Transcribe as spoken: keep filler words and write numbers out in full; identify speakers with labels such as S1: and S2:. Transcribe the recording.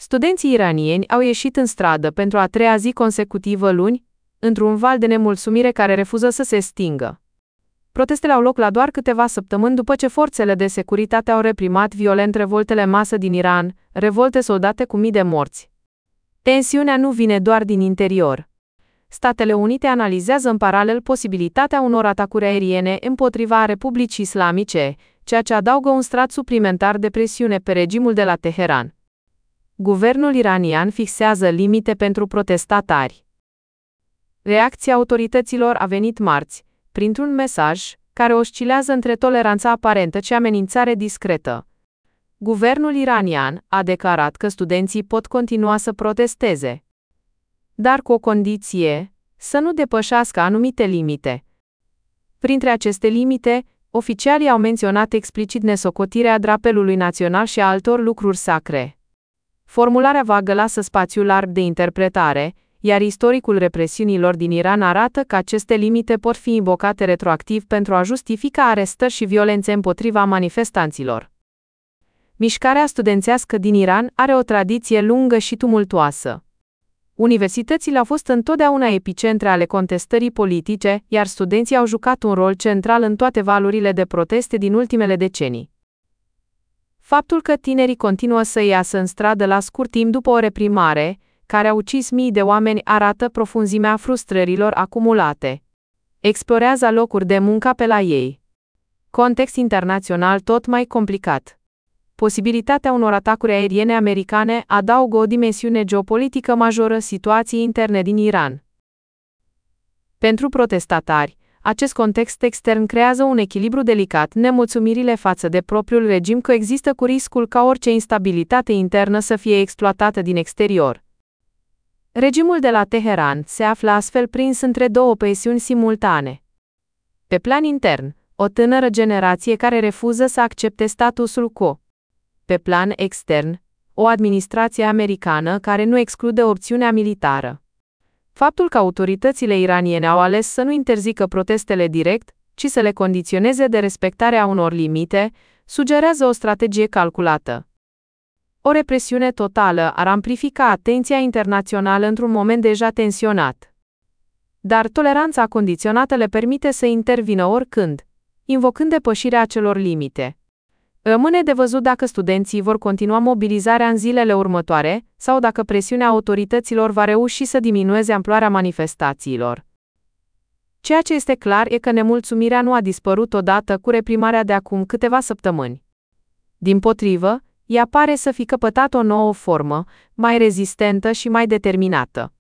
S1: Studenții iranieni au ieșit în stradă pentru a treia zi consecutivă luni, într-un val de nemulțumire care refuză să se stingă. Protestele au loc la doar câteva săptămâni după ce forțele de securitate au reprimat violent revoltele masă din Iran, revolte soldate cu mii de morți. Tensiunea nu vine doar din interior. Statele Unite analizează în paralel posibilitatea unor atacuri aeriene împotriva Republicii Islamice, ceea ce adaugă un strat suplimentar de presiune pe regimul de la Teheran. Guvernul iranian fixează limite pentru protestatari. Reacția autorităților a venit marți, printr-un mesaj care oscilează între toleranța aparentă și amenințare discretă. Guvernul iranian a declarat că studenții pot continua să protesteze, dar cu o condiție: să nu depășească anumite limite. Printre aceste limite, oficialii au menționat explicit nesocotirea drapelului național și a altor lucruri sacre. Formularea vagă lasă spațiu larg de interpretare, iar istoricul represiunilor din Iran arată că aceste limite pot fi invocate retroactiv pentru a justifica arestări și violențe împotriva manifestanților. Mișcarea studențească din Iran are o tradiție lungă și tumultuoasă. Universitățile au fost întotdeauna epicentre ale contestării politice, iar studenții au jucat un rol central în toate valurile de proteste din ultimele decenii. Faptul că tinerii continuă să iasă în stradă la scurt timp după o reprimare, care a ucis mii de oameni, arată profunzimea frustrărilor acumulate. Explorează locuri de muncă pe la ei. Context internațional tot mai complicat. Posibilitatea unor atacuri aeriene americane adaugă o dimensiune geopolitică majoră situației interne din Iran. Pentru protestatari, acest context extern creează un echilibru delicat. Nemulțumirile față de propriul regim coexistă cu riscul ca orice instabilitate internă să fie exploatată din exterior. Regimul de la Teheran se află astfel prins între două presiuni simultane. Pe plan intern, o tânără generație care refuză să accepte statusul quo. Pe plan extern, o administrație americană care nu exclude opțiunea militară. Faptul că autoritățile iraniene au ales să nu interzică protestele direct, ci să le condiționeze de respectarea unor limite, sugerează o strategie calculată. O represiune totală ar amplifica atenția internațională într-un moment deja tensionat. Dar toleranța condiționată le permite să intervină oricând, invocând depășirea acelor limite. Rămâne de văzut dacă studenții vor continua mobilizarea în zilele următoare, sau dacă presiunea autorităților va reuși să diminueze amploarea manifestațiilor. Ceea ce este clar e că nemulțumirea nu a dispărut odată cu reprimarea de acum câteva săptămâni. Dimpotrivă, ea pare să fi căpătat o nouă formă, mai rezistentă și mai determinată.